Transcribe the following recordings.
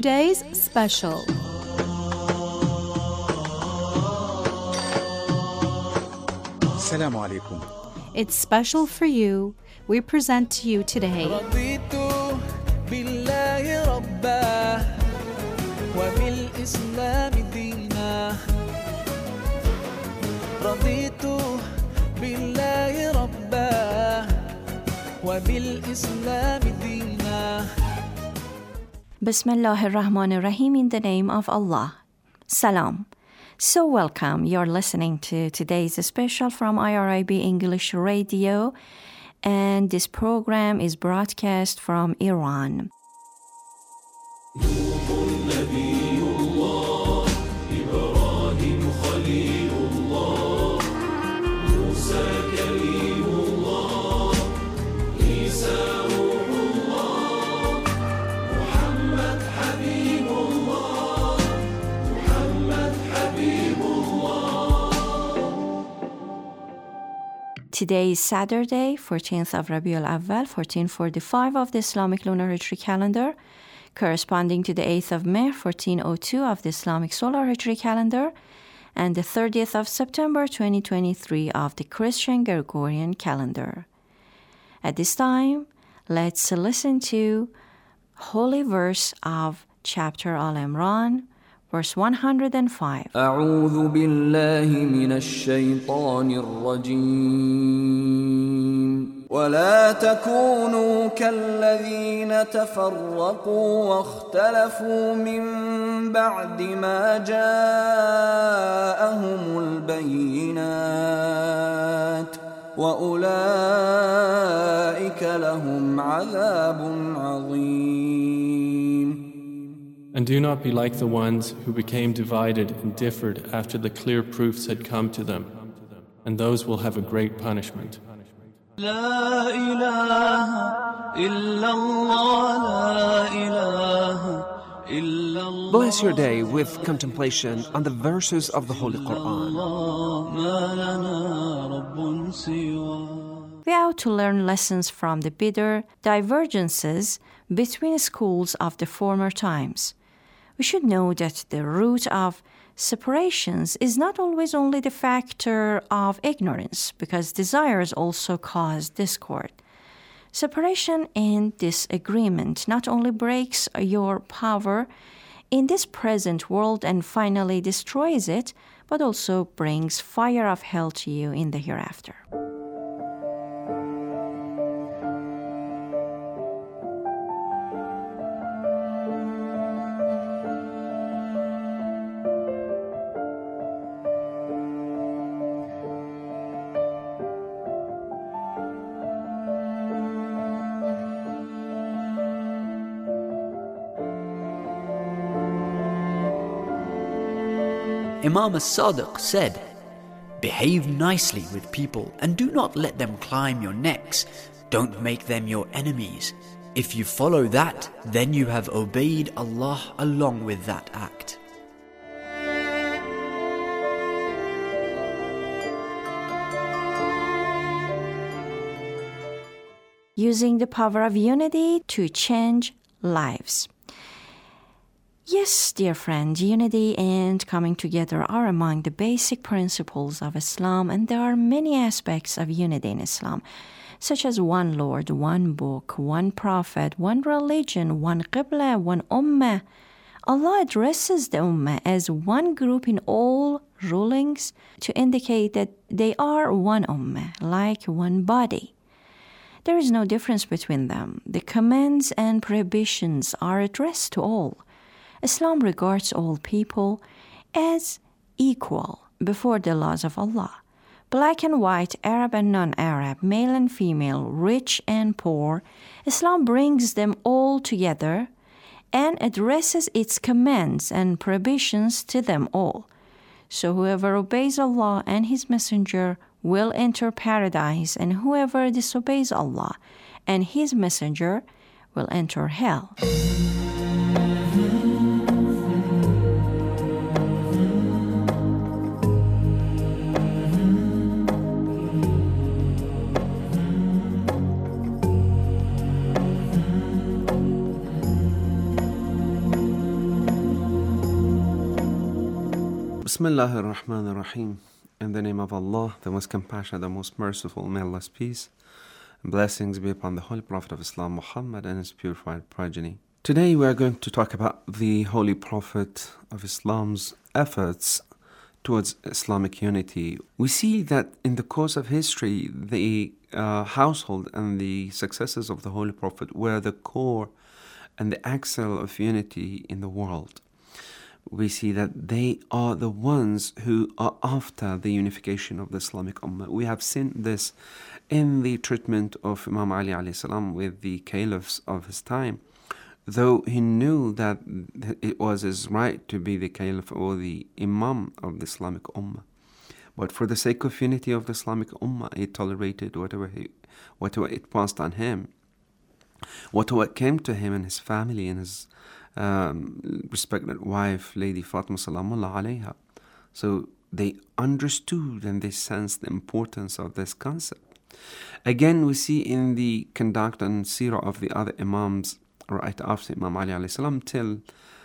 today's special. Assalamu alaikum. It's special for you. We present to you today رضيت بالله ربا وبالإسلام دينا رضيت بالله ربا وبالإسلام دينا Bismillah ar-Rahman ar-Rahim, in the name of Allah. Salam. So welcome. You're listening to today's special from IRIB English Radio, and this program is broadcast from Iran. Today is Saturday, 14th of Rabiul Awwal, 1445 of the Islamic Lunar Hijri calendar, corresponding to the 8th of May, 1402 of the Islamic Solar Hijri calendar, and the 30th of September, 2023 of the Christian Gregorian calendar. At this time, let's listen to holy verse of chapter Al-Imran, verse 105. أعوذ بالله من الشيطان الرجيم ولا تكونوا كالذين تفرقوا واختلفوا من بعد ما جاءهم البينات وأولئك لهم عذاب عظيم. And do not be like the ones who became divided and differed after the clear proofs had come to them, and those will have a great punishment. لا إله إلا الله لا إله إلا الله Bless your day with contemplation on the verses of the Holy Quran. ما لنا رب سواه. We ought to learn lessons from the bitter divergences between schools of the former times. We should know that the root of separations is not always only the factor of ignorance, because desires also cause discord. Separation and disagreement not only breaks your power in this present world and finally destroys it, but also brings fire of hell to you in the hereafter. Imam as-Sadiq said, "Behave nicely with people and do not let them climb your necks. Don't make them your enemies. If you follow that, then you have obeyed Allah along with that act." Using the power of unity to change lives. Yes, dear friend, unity and coming together are among the basic principles of Islam, and there are many aspects of unity in Islam, such as one Lord, one book, one prophet, one religion, one qibla, one ummah. Allah addresses the ummah as one group in all rulings to indicate that they are one ummah, like one body. There is no difference between them. The commands and prohibitions are addressed to all. Islam regards all people as equal before the laws of Allah. Black and white, Arab and non-Arab, male and female, rich and poor, Islam brings them all together and addresses its commands and prohibitions to them all. So whoever obeys Allah and His Messenger will enter paradise, and whoever disobeys Allah and His Messenger will enter hell. Bismillah ar-Rahman ar-Rahim. In the name of Allah, the most compassionate, the most merciful, may Allah's peace and blessings be upon the Holy Prophet of Islam, Muhammad, and his purified progeny. Today we are going to talk about the Holy Prophet of Islam's efforts towards Islamic unity. We see that in the course of history, the household and the successes of the Holy Prophet were the core and the axle of unity in the world. We see that they are the ones who are after the unification of the Islamic Ummah. We have seen this in the treatment of Imam Ali alayhi salam with the caliphs of his time. Though he knew that it was his right to be the caliph or the imam of the Islamic Ummah, but for the sake of unity of the Islamic Ummah, he tolerated whatever it passed on him, whatever came to him and his family and his respected wife, Lady Fatima Salamullah alayha. So they understood and they sensed the importance of this concept. Again, we see in the conduct and seerah of the other imams right after Imam Ali alayhi salam till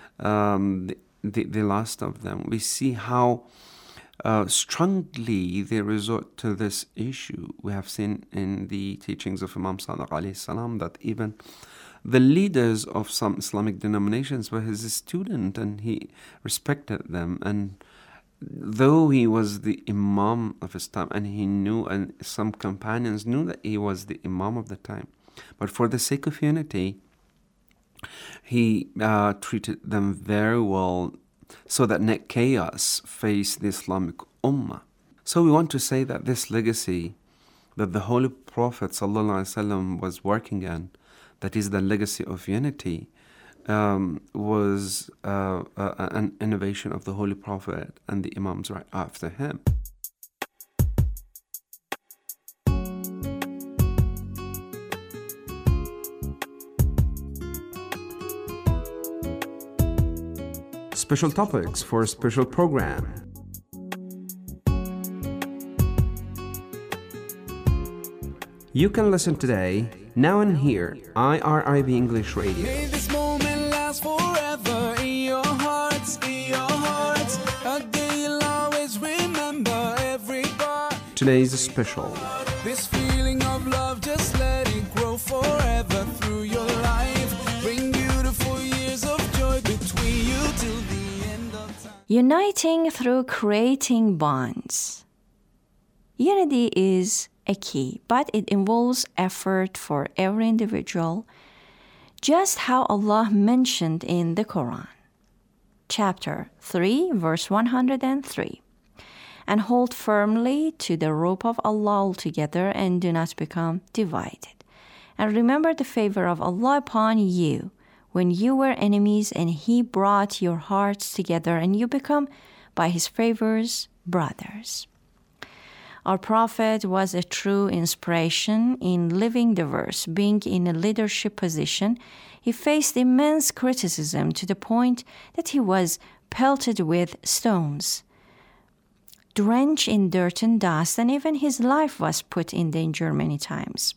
the last of them, we see how strongly they resort to this issue. We have seen in the teachings of Imam Sadiq alayhi salam that even the leaders of some Islamic denominations were his student and he respected them. And though he was the imam of his time and he knew, and some companions knew that he was the imam of the time, but for the sake of unity, he treated them very well so that net chaos faced the Islamic Ummah. So we want to say that this legacy that the Holy Prophet ﷺ was working on, that is the legacy of unity, was an innovation of the Holy Prophet and the Imams right after him. Special topics for a special program. You can listen today, now and here, IRIB English Radio. May this moment last forever in your hearts, a day you'll always remember every part. Today's special. This feeling of love, just let it grow forever through your life. Bring beautiful years of joy between you till the end of time. Uniting through creating bonds. Unity is a key, but it involves effort for every individual, just how Allah mentioned in the Quran. Chapter 3, verse 103. And hold firmly to the rope of Allah altogether and do not become divided. And remember the favor of Allah upon you when you were enemies and He brought your hearts together and you become by His favors brothers. Our Prophet was a true inspiration in living the verse. Being in a leadership position, he faced immense criticism to the point that he was pelted with stones, drenched in dirt and dust, and even his life was put in danger many times.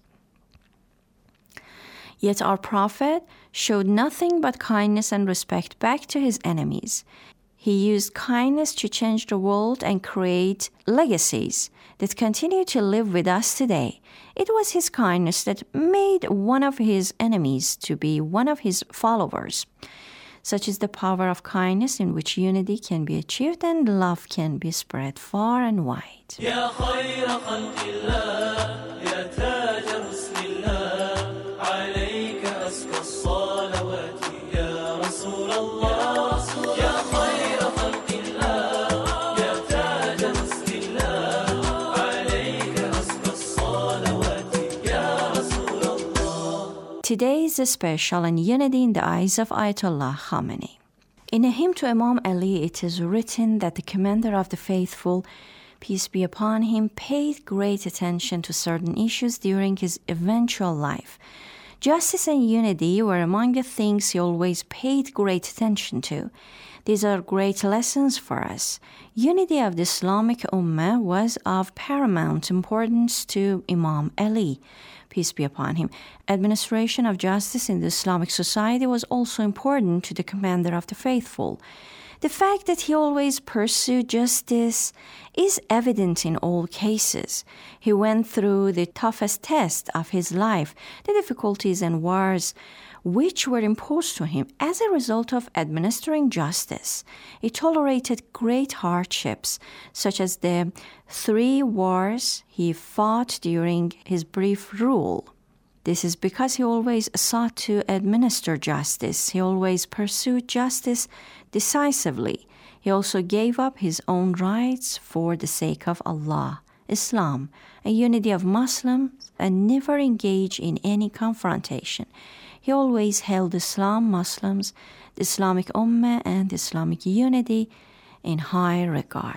Yet our Prophet showed nothing but kindness and respect back to his enemies. He used kindness to change the world and create legacies that continue to live with us today. It was his kindness that made one of his enemies to be one of his followers. Such is the power of kindness in which unity can be achieved and love can be spread far and wide. يا خير خلق الله يا تاج حسن الله عليك أزكى الصلوات يا رسول الله يا خير خلق الله يا تاج حسن الله عليك أزكى الصلوات يا رسول الله. Today is a special and unity in the eyes of Ayatollah Khamenei. In a hymn to Imam Ali, it is written that the commander of the faithful, peace be upon him, paid great attention to certain issues during his eventual life. Justice and unity were among the things he always paid great attention to. These are great lessons for us. Unity of the Islamic Ummah was of paramount importance to Imam Ali, peace be upon him. Administration of justice in the Islamic society was also important to the commander of the faithful. The fact that he always pursued justice is evident in all cases. He went through the toughest test of his life, the difficulties and wars which were imposed to him as a result of administering justice. He tolerated great hardships, such as the 3 wars he fought during his brief rule. This is because he always sought to administer justice. He always pursued justice decisively. He also gave up his own rights for the sake of Allah, Islam, a unity of Muslims, and never engaged in any confrontation. He always held Islam, Muslims, the Islamic Ummah, and Islamic unity in high regard.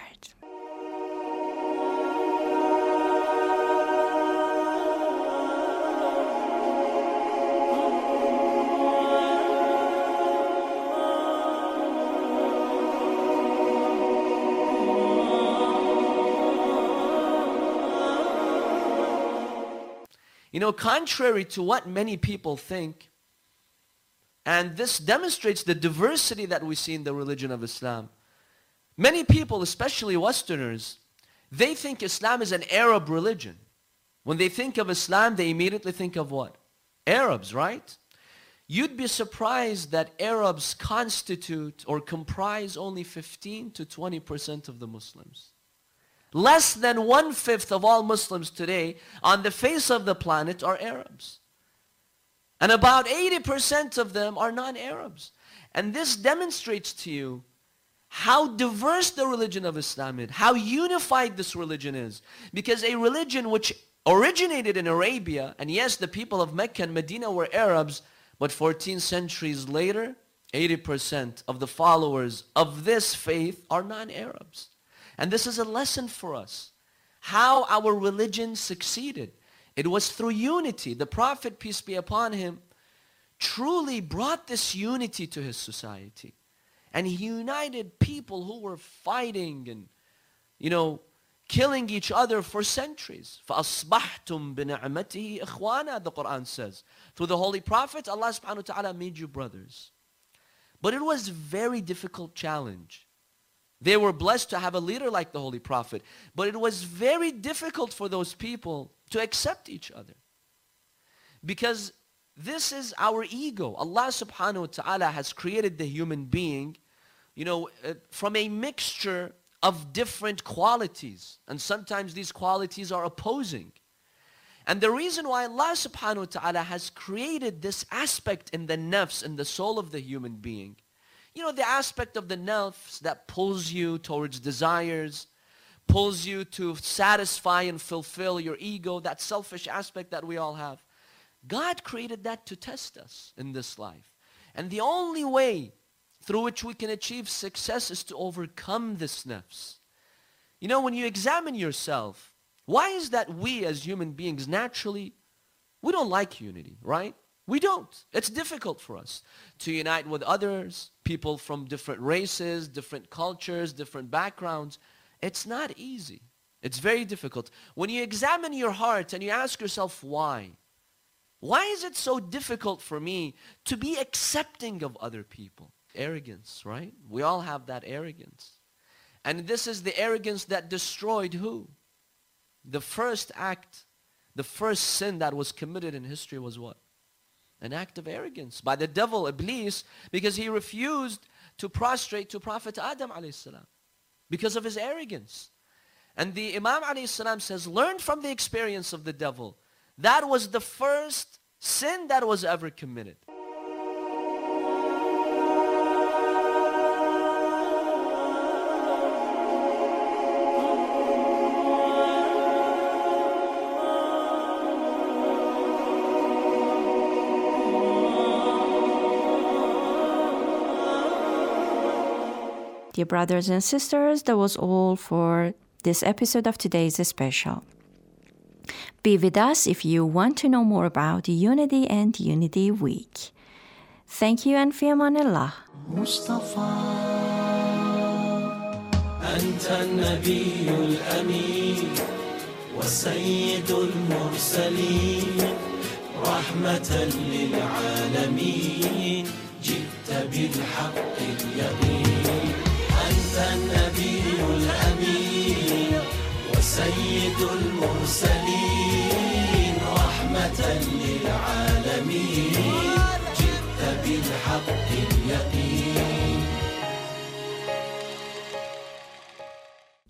You know, contrary to what many people think, and this demonstrates the diversity that we see in the religion of Islam. Many people, especially Westerners, they think Islam is an Arab religion. When they think of Islam, they immediately think of what? Arabs, right? You'd be surprised that Arabs constitute or comprise only 15 to 20% of the Muslims. Less than 1/5 of all Muslims today on the face of the planet are Arabs. And about 80% of them are non-Arabs. And this demonstrates to you how diverse the religion of Islam is, how unified this religion is. Because a religion which originated in Arabia, and yes, the people of Mecca and Medina were Arabs, but 14 centuries later, 80% of the followers of this faith are non-Arabs. And this is a lesson for us, how our religion succeeded. It was through unity. The Prophet, peace be upon him, truly brought this unity to his society. And he united people who were fighting and, killing each other for centuries. فَأَصْبَحْتُمْ بِنِعْمَتِهِ إِخْوَانًا, the Quran says. Through the Holy Prophet, Allah subhanahu wa ta'ala made you brothers. But it was a very difficult challenge. They were blessed to have a leader like the Holy Prophet. But it was very difficult for those people to accept each other. Because this is our ego. Allah subhanahu wa ta'ala has created the human being, from a mixture of different qualities. And sometimes these qualities are opposing. And the reason why Allah subhanahu wa ta'ala has created this aspect in the nafs, in the soul of the human being, the aspect of the nafs that pulls you towards desires, pulls you to satisfy and fulfill your ego, that selfish aspect that we all have. God created that to test us in this life. And the only way through which we can achieve success is to overcome this nafs. When you examine yourself, why is that we as human beings naturally, we don't like unity, right? We don't. It's difficult for us to unite with others, people from different races, different cultures, different backgrounds. It's not easy. It's very difficult. When you examine your heart and you ask yourself why? Why is it so difficult for me to be accepting of other people? Arrogance, right? We all have that arrogance. And this is the arrogance that destroyed who? The first act, the first sin that was committed in history was what? An act of arrogance by the devil, Iblis, because he refused to prostrate to Prophet Adam alayhi salam because of his arrogance. And the Imam alayhi salam says, learn from the experience of the devil. That was the first sin that was ever committed. Dear brothers and sisters, that was all for this episode of today's special. Be with us if you want to know more about Unity and Unity Week. Thank you and fi amanillah. مصطفى أنت النبي الأمين وسيد المرسلين رحمة للعالمين جئت بالحق اليقين والسيد المرسلين